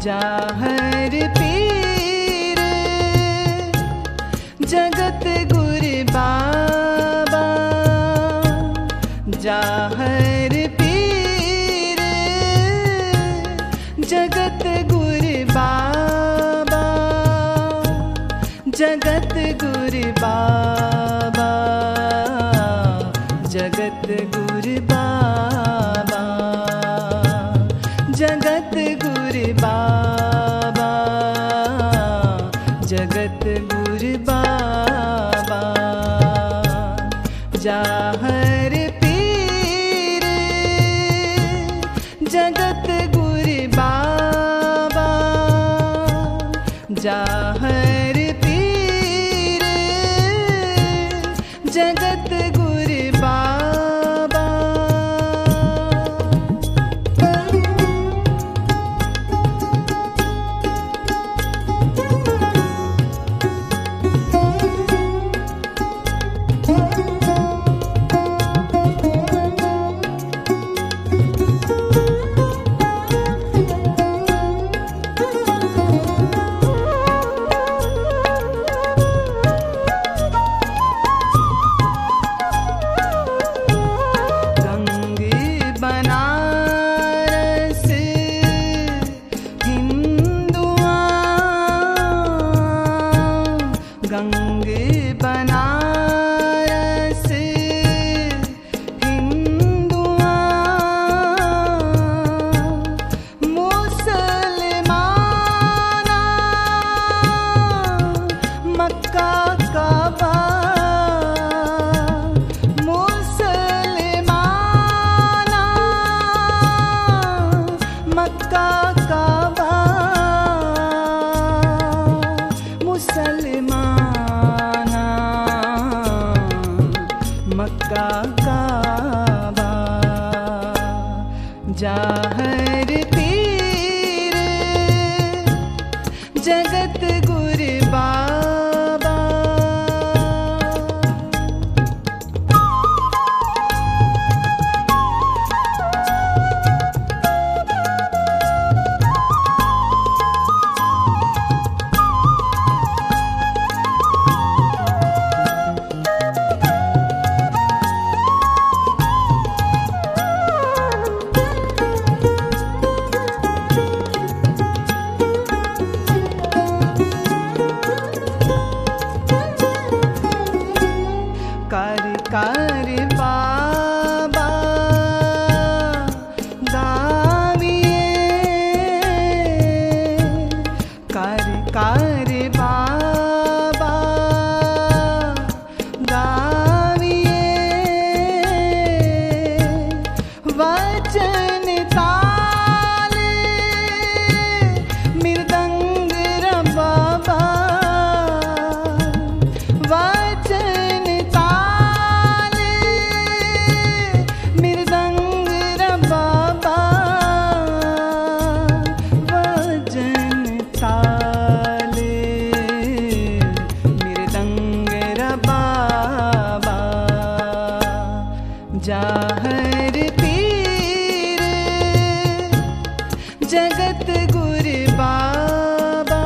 जाहर पीर जगत गुरु बाबा, जाहर पीर जगत गुरु बाबा, जगत गुरु बाबा, जगत गुरु बाबा, जगत गुरु बाबा, जगत गुरु बाबा, जाहर पीर जगत गुरु बाबा, जाहर पीर जगत गुरु बाबा। गंगे बनारस हिंदुआ, मुसलमाना मक्का काबा, मुसलमाना मक्का काबा, मुसलमान मक्का काबा, जाहर पीर जगत गुरु बाबा। कर बाबा गाविए, कर बाबा गाविए, वचन ताल मृदंग बाबा, वचन ताल मृदंग बाबा, वचन ताल मृदंग बाबा, जाहर पीर जगत गुरु बाबा।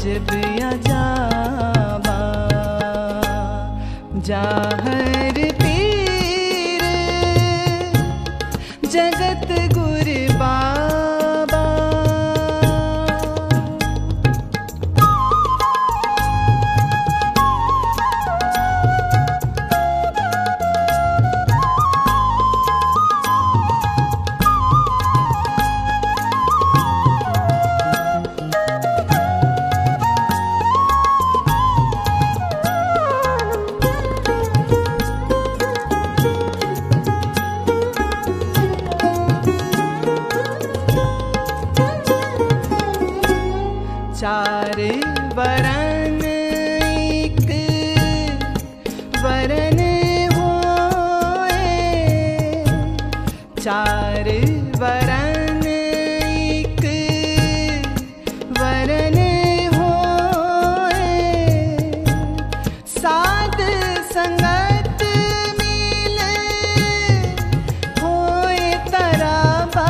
अजब अजाबा। जाहर पीर जगत गुर बाबा। चार वरन एक वरन होए, चार वरन एक वरन होए। साध संगत मिले होए तराबा।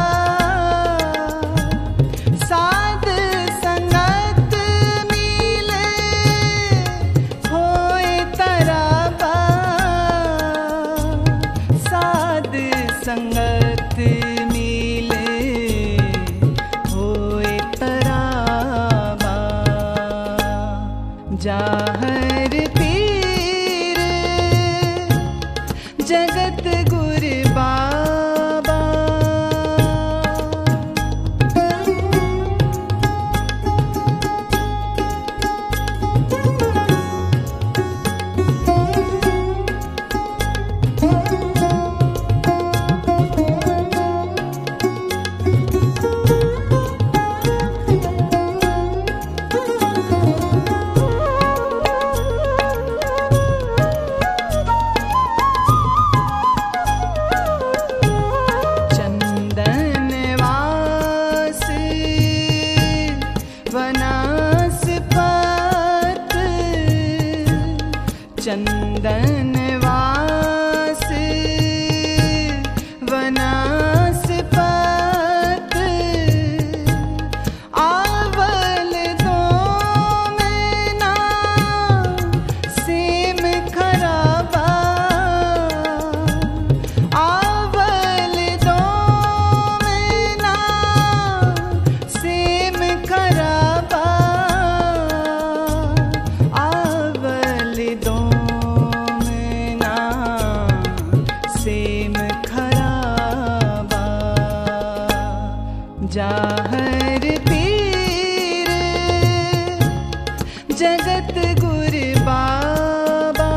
साध संगत मिले होए तराबा। साध संगत मिले होए तराबा। जाहर पीर जगत गुर बाबा। चंदन वास वनस्पत आवल दो में ना सेम खराबा। आवल दो में ना सेम खराबा। आवल दो जाहर पीर जगत गुर बाबा।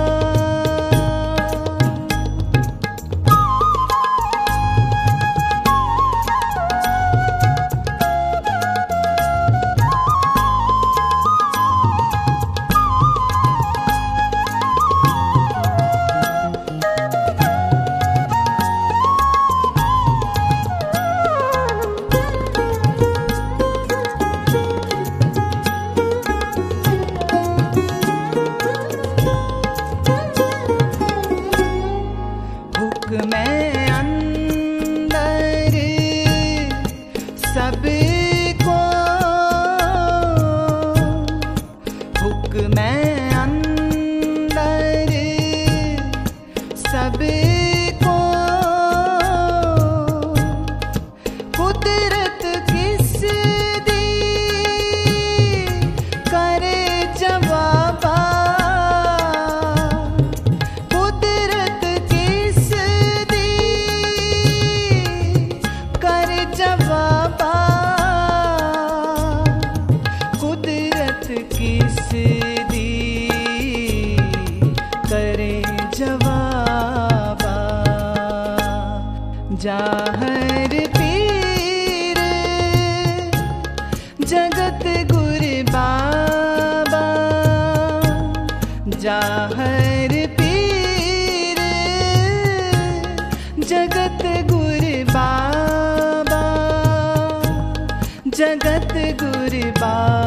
मैं अंदर सबको हुक्म अंदर सबको। कुदरत किस दी करे जवाबा। कुदरत किस जवाबा। कुदरत किस दी करे जवाबा। जाहर पीर जगत गुर बाबा। जाहर पीर जगत गुर बाबा। जगत गुर बाबा।